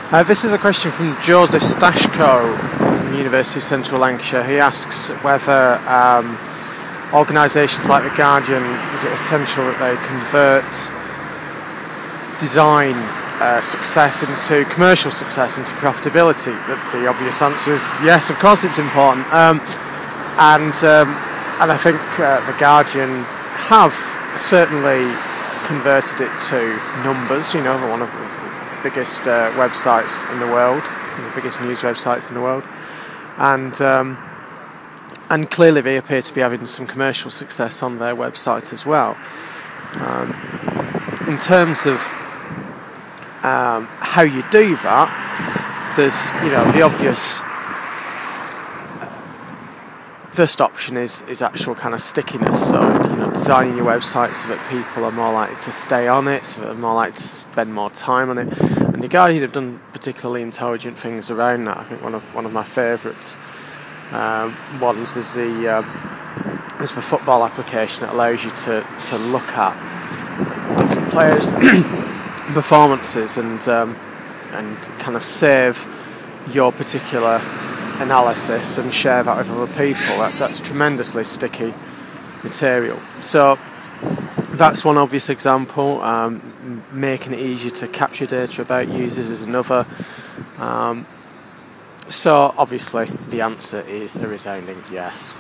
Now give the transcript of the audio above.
This is a question from Joseph Stashko from the University of Central Lancashire. He asks whether organisations like The Guardian, is it essential that they convert design success into commercial success, into profitability? The obvious answer is yes, of course it's important. And I think The Guardian have certainly converted it to numbers. You know, one of the biggest websites in the world, the biggest news websites in the world, and clearly they appear to be having some commercial success on their website as well. In terms of how you do that, there's, you know, the obvious first option is actual kind of stickiness. So, you know, designing your website so that people are more likely to stay on it, so that they're more likely to spend more time on it. And The Guardian have done particularly intelligent things around that. I think one of my favourite ones is the football application that allows you to look at different players' performances and kind of save your particular analysis and share that with other people. That's tremendously sticky material. So that's one obvious example. Making it easier to capture data about users is another. So obviously the answer is a resounding yes.